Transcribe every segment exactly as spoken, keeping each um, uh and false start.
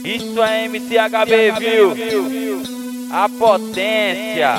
Isso é M C H B, viu? A potência.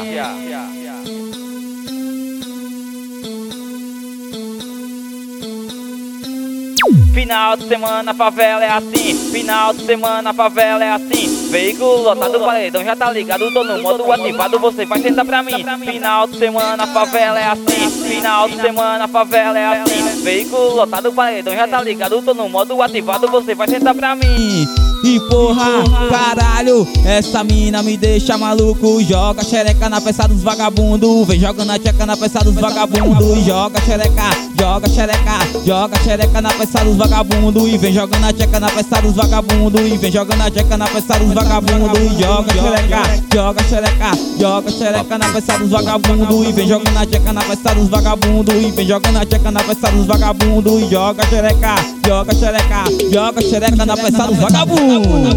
Final de semana, favela é assim. Final de semana, favela é assim. Veículo lotado, paredão já tá ligado. Tô no modo ativado, você vai sentar pra mim. Final de semana, favela é assim. Final de semana, favela é assim. Veículo lotado, paredão já tá ligado. Tô no modo ativado, você vai sentar pra mim. E porra, caralho, essa mina me deixa maluco. Joga xereca na peça dos vagabundos. Vem jogando a tcheca na peça dos vagabundos. Joga xereca, joga xereca, joga xereca na peça dos vagabundos. E vem jogando a tcheca na peça dos vagabundos. E vem jogando a tcheca na peça dos vagabundos. Joga xereca, joga xereca, joga xereca na peça dos vagabundos. E vem jogando a tcheca na peça dos vagabundos. E vem jogando a tcheca na peça dos vagabundos. Joga xereca, joga xereca, joga xereca na peça dos vagabundos.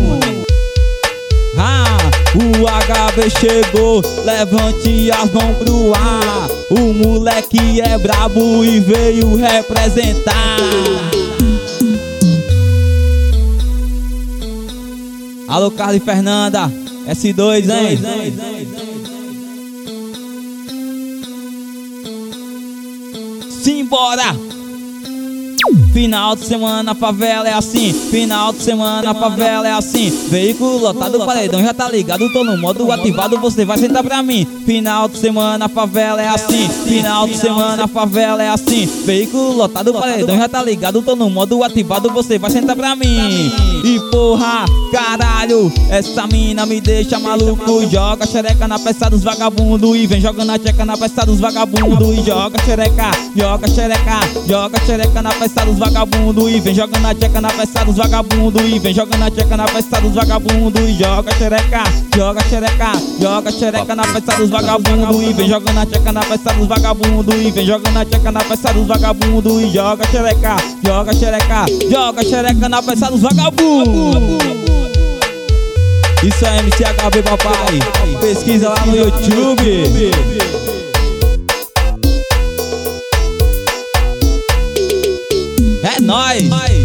Ah, o H B chegou, levante as mãos pro ar. O moleque é brabo e veio representar. Alô, Carlos e Fernanda, S dois, hein? Simbora! Final de semana, favela é assim. Final de semana, favela é assim. Veículo lotado, paredão já tá ligado. Tô no modo ativado, você vai sentar pra mim. Final de semana, favela é assim. Final de semana, favela é assim. Veículo lotado, paredão já tá ligado. Tô no modo ativado, você vai sentar pra mim. E porra, caralho, essa mina me deixa maluco. Joga xereca na peça dos vagabundos. E vem jogando a tcheca na peça dos vagabundos. E joga xereca, joga xereca, joga xereca na peça dos vagabundos. E vem jogando a tcheca na peça dos vagabundos. E vem jogando a tcheca na peça dos vagabundos. E joga xereca, joga xereca, joga xereca na peça dos vagabundos. E vem jogando a tcheca na peça dos vagabundos. E vem jogando a tcheca na peça dos vagabundos. E joga xereca, joga xereca, joga xereca na peça dos vagabundos. Isso é M C H B, papai. Pesquisa lá no YouTube. É nóis!